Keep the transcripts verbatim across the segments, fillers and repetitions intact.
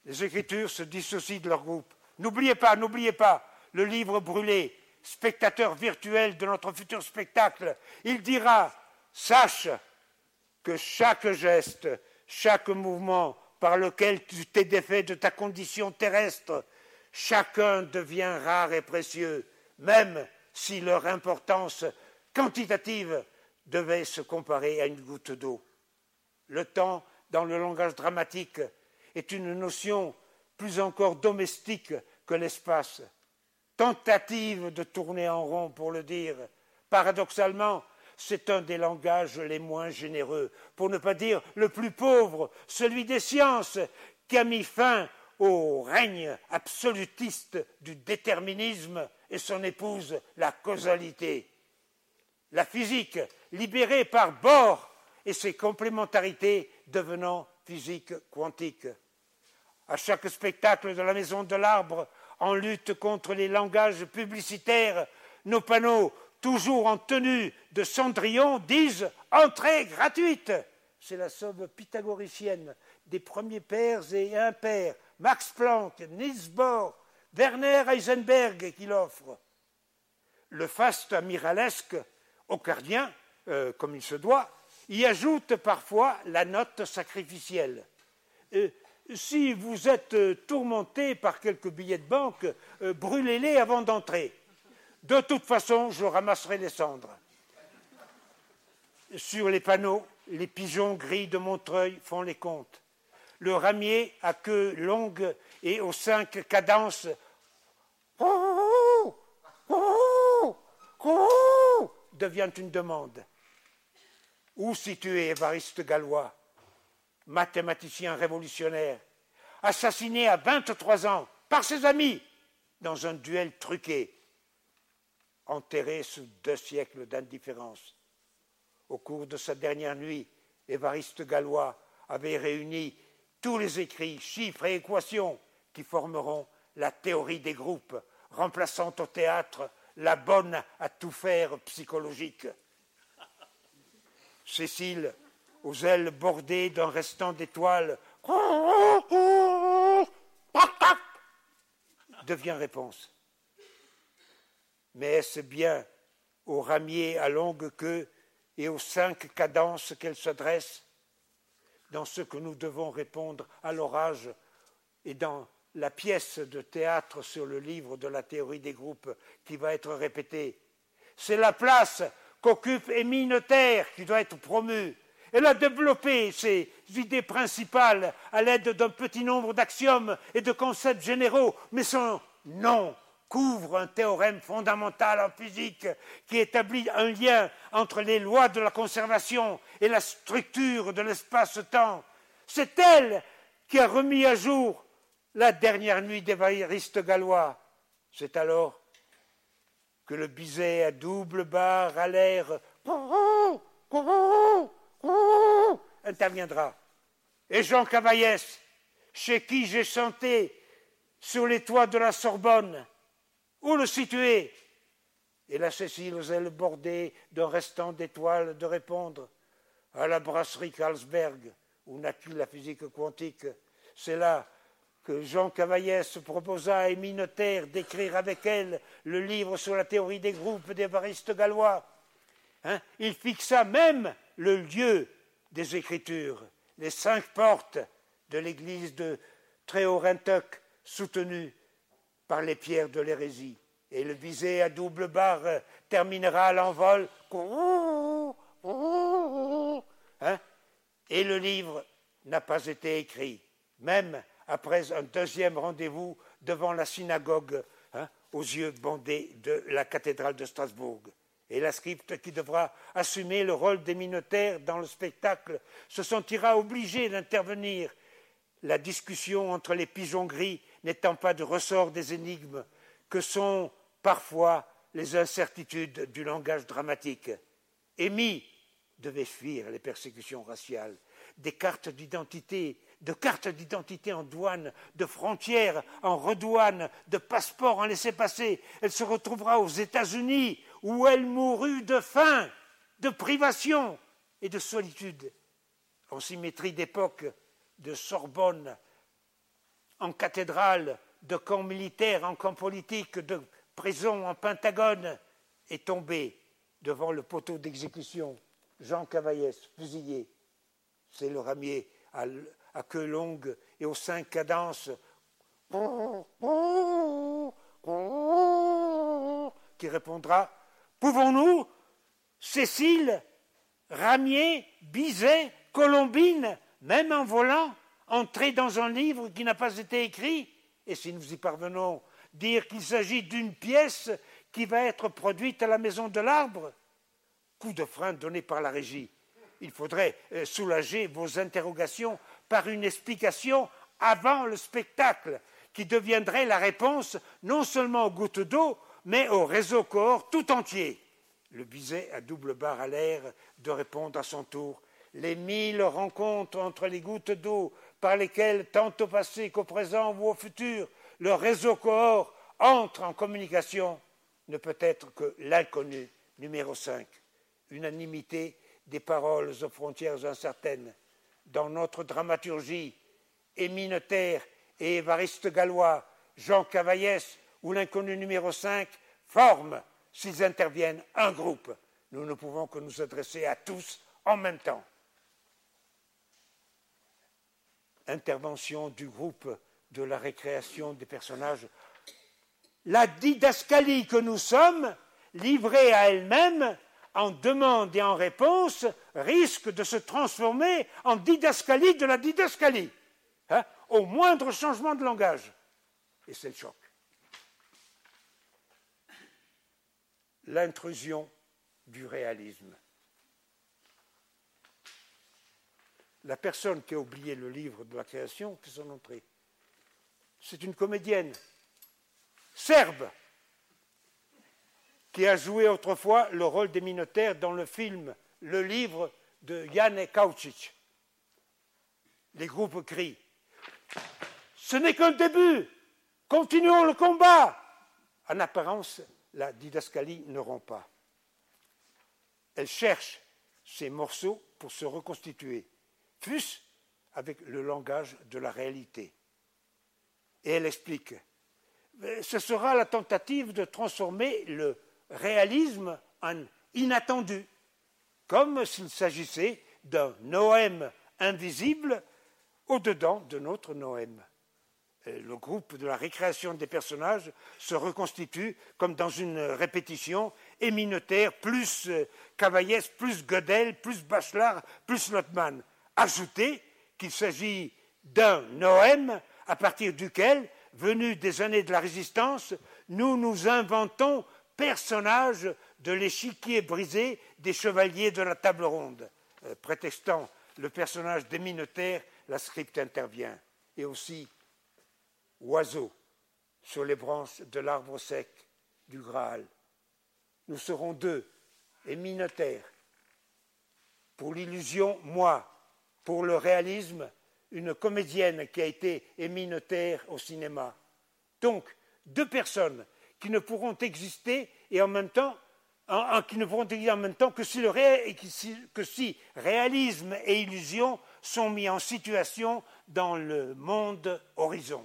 Les Écritures se dissocient de leur groupe. N'oubliez pas, n'oubliez pas, le livre brûlé, spectateur virtuel de notre futur spectacle, il dira, sache que chaque geste, chaque mouvement par lequel tu t'es défait de ta condition terrestre, chacun devient rare et précieux, même si leur importance quantitative devait se comparer à une goutte d'eau. Le temps, dans le langage dramatique, est une notion plus encore domestique que l'espace. Tentative de tourner en rond, pour le dire. Paradoxalement, c'est un des langages les moins généreux, pour ne pas dire le plus pauvre, celui des sciences, qui a mis fin au règne absolutiste du déterminisme et son épouse, la causalité. La physique, libérée par Bohr et ses complémentarités devenant physique quantique. À chaque spectacle de la Maison de l'Arbre, en lutte contre les langages publicitaires, nos panneaux, toujours en tenue de Cendrillon, disent « Entrée gratuite ». C'est la somme pythagoricienne des premiers pairs et impairs, Max Planck, Niels Bohr, Werner Heisenberg qui l'offre. Le faste amiralesque, ocardien, euh, comme il se doit, y ajoute parfois la note sacrificielle. Euh, si vous êtes euh, tourmenté par quelques billets de banque, euh, brûlez-les avant d'entrer. De toute façon, je ramasserai les cendres. Sur les panneaux, les pigeons gris de Montreuil font les comptes. Le ramier à queue longue et aux cinq cadences devient une demande. Où situer Évariste Galois, mathématicien révolutionnaire, assassiné à vingt-trois ans par ses amis dans un duel truqué, enterré sous deux siècles d'indifférence. Au cours de sa dernière nuit, Évariste Galois avait réuni tous les écrits, chiffres et équations qui formeront la théorie des groupes, remplaçant au théâtre la bonne à tout faire psychologique. Cécile, aux ailes bordées d'un restant d'étoiles, devient réponse. Mais est-ce bien au ramier à longue queue et aux cinq cadences qu'elle s'adresse, dans ce que nous devons répondre à l'orage et dans la pièce de théâtre sur le livre de la théorie des groupes qui va être répétée? C'est la place qu'occupe Émile Noether qui doit être promue. Elle a développé ses idées principales à l'aide d'un petit nombre d'axiomes et de concepts généraux, mais son nom couvre un théorème fondamental en physique qui établit un lien entre les lois de la conservation et la structure de l'espace-temps. C'est elle qui a remis à jour la dernière nuit d'Évariste Galois. C'est alors que le biset à double barre à l'air interviendra. Et Jean Cavaillès, chez qui j'ai chanté sur les toits de la Sorbonne, où le situer? Et la Cécile aux ailes bordées d'un restant d'étoiles de répondre à la brasserie Carlsberg, où naquit la physique quantique. C'est là que Jean Cavaillès proposa à Émile Noether d'écrire avec elle le livre sur la théorie des groupes d'Évariste Galois. Hein? Il fixa même le lieu des Écritures, les cinq portes de l'église de Tréorentuck, soutenues par les pierres de l'hérésie. Et le biset à double barre terminera à l'envol. Hein? Et le livre n'a pas été écrit, même après un deuxième rendez-vous devant la synagogue, hein, aux yeux bandés de la cathédrale de Strasbourg. Et la scripte qui devra assumer le rôle d'Émile Noether dans le spectacle se sentira obligée d'intervenir, la discussion entre les pigeons gris n'étant pas de ressort des énigmes que sont parfois les incertitudes du langage dramatique. Émile devait fuir les persécutions raciales, des cartes d'identité, de cartes d'identité en douane, de frontières en redouane, de passeports en laissez-passer. Elle se retrouvera aux États-Unis où elle mourut de faim, de privation et de solitude. En symétrie d'époque, de Sorbonne en cathédrale, de camp militaire en camp politique, de prison en pentagone, est tombé devant le poteau d'exécution. Jean Cavaillès, fusillé. C'est le ramier à, à queue longue et aux cinq cadences qui répondra « Pouvons-nous, Cécile, Ramier, Bizet, Colombine, même en volant, entrer dans un livre qui n'a pas été écrit, et si nous y parvenons, dire qu'il s'agit d'une pièce qui va être produite à la Maison de l'Arbre ?» Coup de frein donné par la régie. Il faudrait soulager vos interrogations par une explication avant le spectacle, qui deviendrait la réponse non seulement aux gouttes d'eau, mais au réseau cohort tout entier. Le Bizet à double barre à l'air de répondre à son tour. Les mille rencontres entre les gouttes d'eau par lesquelles, tant au passé qu'au présent ou au futur, le réseau cohort entre en communication, ne peut être que l'inconnu numéro cinq. Unanimité des paroles aux frontières incertaines. Dans notre dramaturgie, Émile Notaire et Évariste Galois, Jean Cavaillès ou l'inconnu numéro cinq forment, s'ils interviennent, un groupe. Nous ne pouvons que nous adresser à tous en même temps. Intervention du groupe de la récréation des personnages. La didascalie que nous sommes, livrée à elle-même, en demande et en réponse, risque de se transformer en didascalie de la didascalie, hein, au moindre changement de langage. Et c'est le choc. L'intrusion du réalisme. La personne qui a oublié le livre de la création fait son entrée. C'est une comédienne serbe qui a joué autrefois le rôle des Minotaires dans le film, le livre de Jan Kaučić. Les groupes crient « Ce n'est qu'un début, continuons le combat !» En apparence, la didascalie ne rompt pas. Elle cherche ces morceaux pour se reconstituer, fût-ce avec le langage de la réalité. Et elle explique « Ce sera la tentative de transformer le réalisme en inattendu, comme s'il s'agissait d'un noème invisible au-dedans de notre noème. » Le groupe de la récréation des personnages se reconstitue comme dans une répétition, Émile Notaire plus Cavaillès, plus Godel, plus Bachelard, plus Lotman. Ajoutez qu'il s'agit d'un noème à partir duquel, venu des années de la Résistance, nous nous inventons personnages de l'échiquier brisé des chevaliers de la table ronde. Euh, prétextant le personnage d'Émile Notaire, la scripte intervient. Et aussi, oiseau sur les branches de l'arbre sec du Graal. Nous serons deux, Émile Notaire. Pour l'illusion, moi. Pour le réalisme, une comédienne qui a été Émile Notaire au cinéma. Donc, deux personnes qui ne pourront exister et en même temps, en, en, qui ne pourront exister en même temps que si, le ré, que, si, que si réalisme et illusion sont mis en situation dans le monde horizon.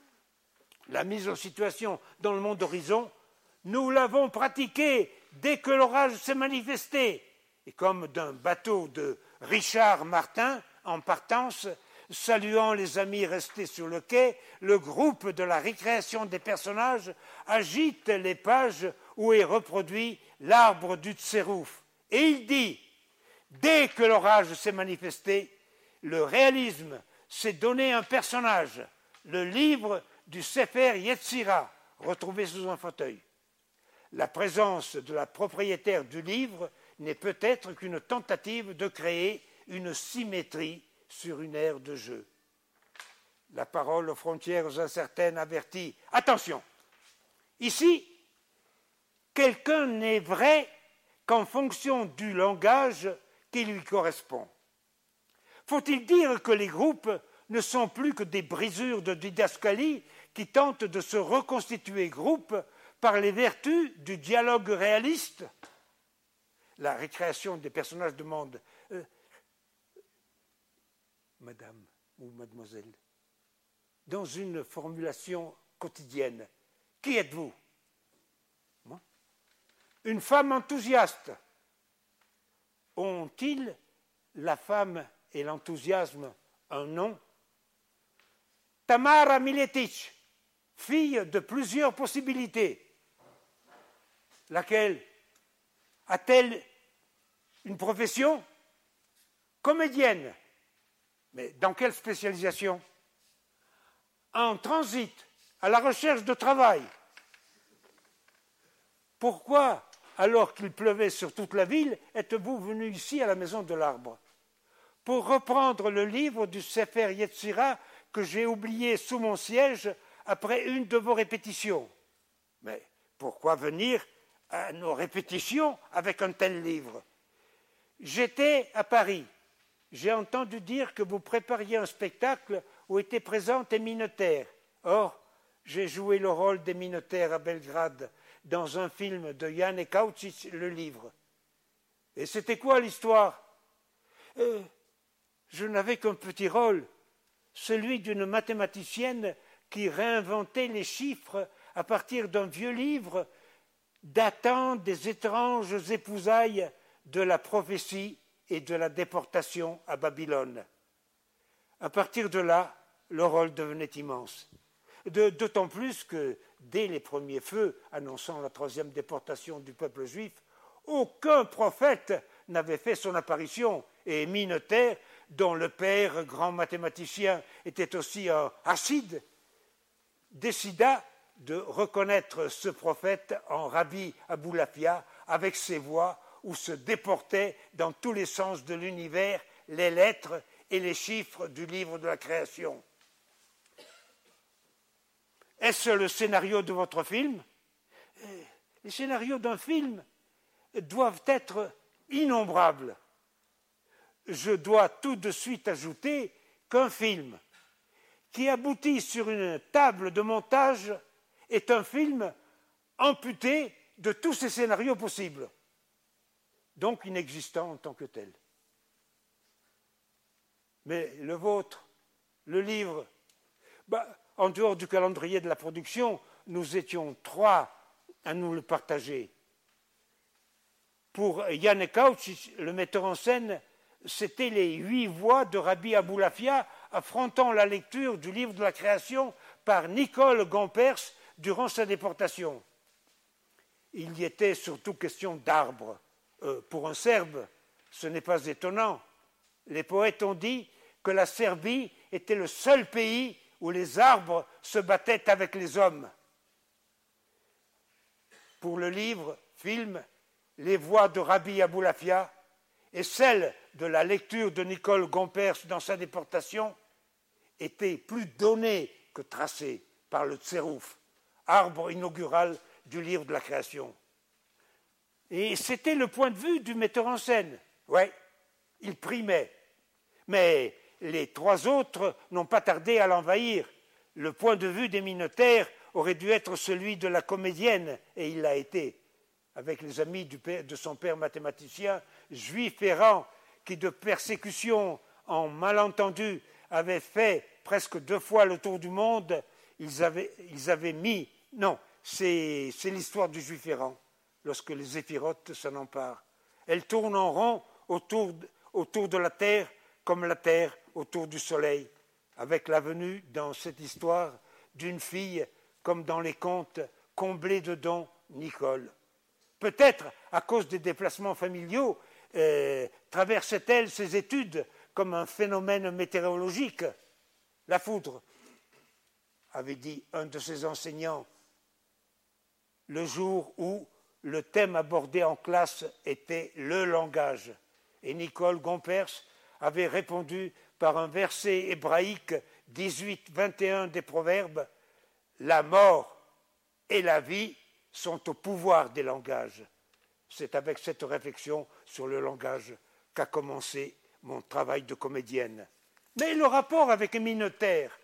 La mise en situation dans le monde horizon, nous l'avons pratiquée dès que l'orage s'est manifesté. Et comme d'un bateau de Richard Martin en partance, saluant les amis restés sur le quai, le groupe de la récréation des personnages agite les pages où est reproduit l'arbre du Tsérouf. Et il dit, dès que l'orage s'est manifesté, le réalisme s'est donné un personnage, le livre du Sefer Yetzira, retrouvé sous un fauteuil. La présence de la propriétaire du livre n'est peut-être qu'une tentative de créer une symétrie sur une aire de jeu. La parole aux frontières incertaines avertit « Attention, ici, quelqu'un n'est vrai qu'en fonction du langage qui lui correspond. Faut-il dire que les groupes ne sont plus que des brisures de didascalie qui tentent de se reconstituer groupe par les vertus du dialogue réaliste ? La récréation des personnages demande euh, « Madame ou mademoiselle, dans une formulation quotidienne. Qui êtes-vous? Moi. Une femme enthousiaste. Ont-ils, la femme et l'enthousiasme, un nom? Tamara Miletic, fille de plusieurs possibilités. Laquelle? A-t-elle une profession? Comédienne. Mais dans quelle spécialisation? En transit, à la recherche de travail. Pourquoi, alors qu'il pleuvait sur toute la ville, êtes-vous venu ici à la Maison de l'Arbre? Pour reprendre le livre du Sefer Yetzira que j'ai oublié sous mon siège après une de vos répétitions. Mais pourquoi venir à nos répétitions avec un tel livre? J'étais à Paris. J'ai entendu dire que vous prépariez un spectacle où étaient présents des minotaires. Or, j'ai joué le rôle des minotaires à Belgrade dans un film de Jan Kaučić, le livre. Et c'était quoi l'histoire? euh, Je n'avais qu'un petit rôle, celui d'une mathématicienne qui réinventait les chiffres à partir d'un vieux livre datant des étranges épousailles de la prophétie et de la déportation à Babylone. À partir de là, le rôle devenait immense. De, d'autant plus que, dès les premiers feux annonçant la troisième déportation du peuple juif, aucun prophète n'avait fait son apparition, et Minotaire, dont le père, grand mathématicien, était aussi un Hassid, décida de reconnaître ce prophète en Rabbi Aboulafia avec ses voix où se déportaient dans tous les sens de l'univers les lettres et les chiffres du livre de la création. Est-ce le scénario de votre film? Les scénarios d'un film doivent être innombrables. Je dois tout de suite ajouter qu'un film qui aboutit sur une table de montage est un film amputé de tous ces scénarios possibles, donc inexistant en tant que tel. Mais le vôtre, le livre, bah, en dehors du calendrier de la production, nous étions trois à nous le partager. Pour Jan Kaučić, le metteur en scène, c'était les huit voix de Rabbi Aboulafia affrontant la lecture du livre de la création par Nicole Gompers durant sa déportation. Il y était surtout question d'arbres. Euh, pour un Serbe, ce n'est pas étonnant. Les poètes ont dit que la Serbie était le seul pays où les arbres se battaient avec les hommes. Pour le livre, film, les voix de Rabbi Aboulafia et celles de la lecture de Nicole Gompers dans sa déportation étaient plus données que tracées par le Tserouf, arbre inaugural du livre de la création. Et c'était le point de vue du metteur en scène. Oui, il primait. Mais les trois autres n'ont pas tardé à l'envahir. Le point de vue des minotaires aurait dû être celui de la comédienne, et il l'a été, avec les amis du père, de son père mathématicien, juif errant, qui de persécution en malentendu avait fait presque deux fois le tour du monde. Ils avaient, ils avaient mis... Non, c'est, c'est l'histoire du juif errant, lorsque les éphirotes s'en emparent. Elle tourne en rond autour, autour de la terre, comme la terre autour du soleil, avec la venue dans cette histoire d'une fille, comme dans les contes, comblée de dons, Nicole. Peut-être, à cause des déplacements familiaux, euh, traversait-elle ses études comme un phénomène météorologique. La foudre, avait dit un de ses enseignants, le jour où le thème abordé en classe était le langage. Et Nicole Gompers avait répondu par un verset hébraïque dix-huit vingt et un des Proverbes, « La mort et la vie sont au pouvoir des langages ». C'est avec cette réflexion sur le langage qu'a commencé mon travail de comédienne. Mais le rapport avec les minotaires,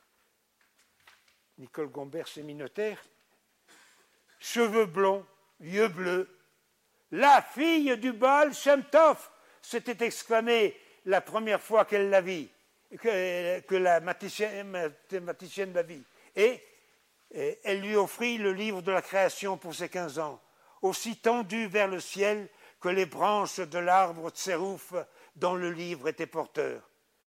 Nicole Gompers est minotaire, cheveux blonds, yeux bleus, la fille du Baal Shem Tov, s'était exclamée la première fois qu'elle la vit. que, que la mathématicienne, mathématicienne de la vie. Et, et elle lui offrit le livre de la création pour ses quinze ans, aussi tendu vers le ciel que les branches de l'arbre tsérouf dont le livre était porteur.